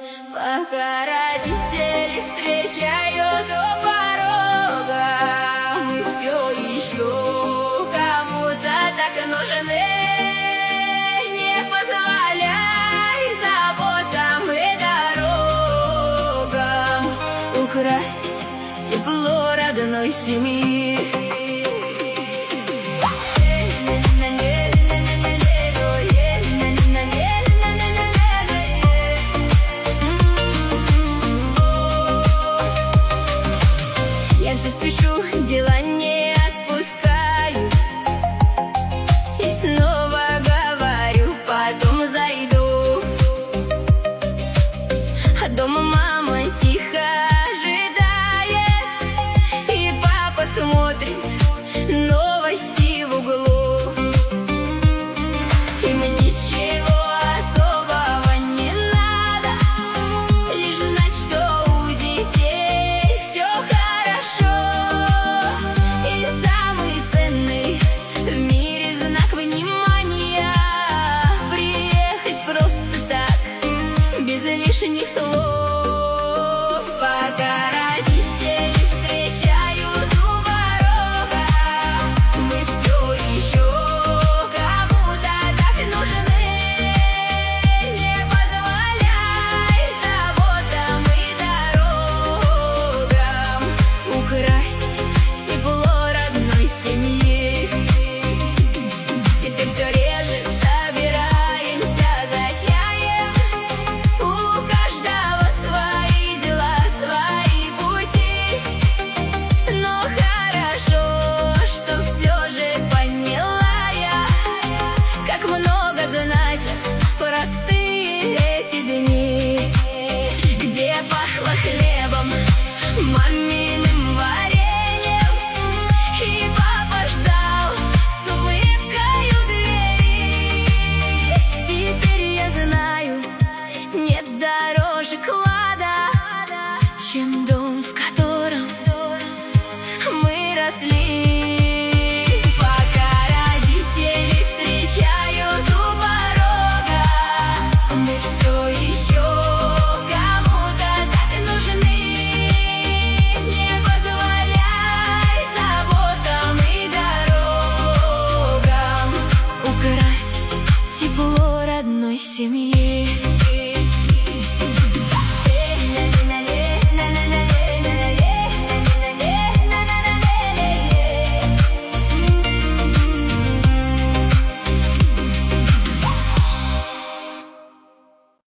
Пока родители встречают у порога, мы все еще кому-то так нужны. Не позволяй заботам и дорогам украсть тепло родной семьи. Я все спешу, дела не отпускают, и снова говорю, потом зайду. А дома мама тихо ожидает, и папа смотрит новости в углу. Им ничего особого не надо, лишь знать, что у детей все хорошо. И самый ценный в мире знак внимания — приехать просто так, без лишних слов.